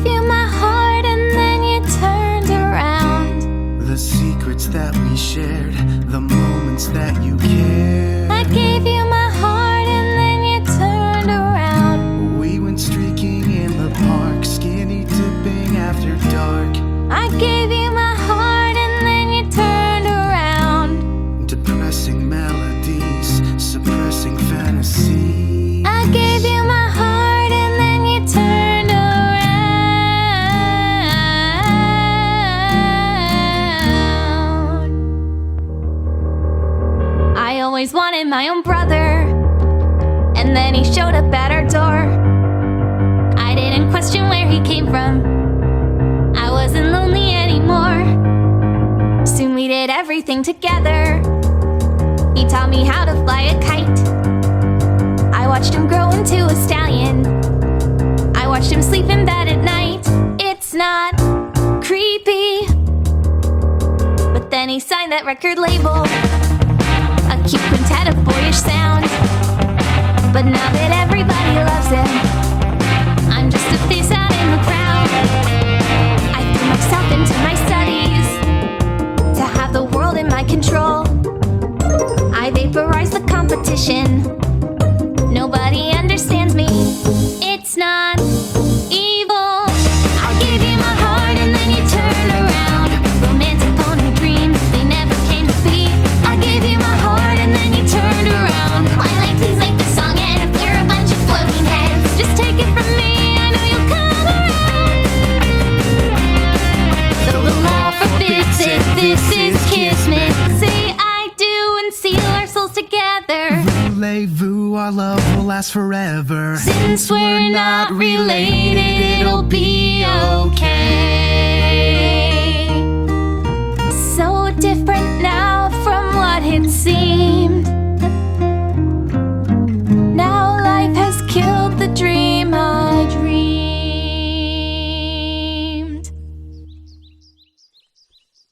gave you my heart and then you turned around. The secrets that we shared, the moments that you cared. I gave you my heart and then you turned around. We went streaking in the park, skinny dipping after dark. I gave you my heart and then you turned around. Depressing melodies, suppressing fantasy. I gave you my heart and then you turned around. I always wanted my own brother, and then he showed up at our door. I didn't question where he came from. I wasn't lonely anymore. Soon we did everything together. He taught me how to fly a kite. I watched him grow into a stallion. I watched him sleep in bed at night. It's not creepy, but then he signed that record label, a cute quintet of boyish sound. But now that everybody loves him, I'm just a face out in the crowd. I threw myself into my studies to have the world in my control. I vaporized the competition. Nobody understands me. It's not evil. I gave you my heart and then you turned around. Romantic pony dreams, they never came to be. I gave you my heart and then you turned around. Twilight, please make the song end. We're a bunch of floating heads. Just take it from me, I know you'll come around. Though the law forbids it, this is Kismet. Say I do and seal our souls together. Voulez-vous, our love will last forever. Since we're not related, it'll be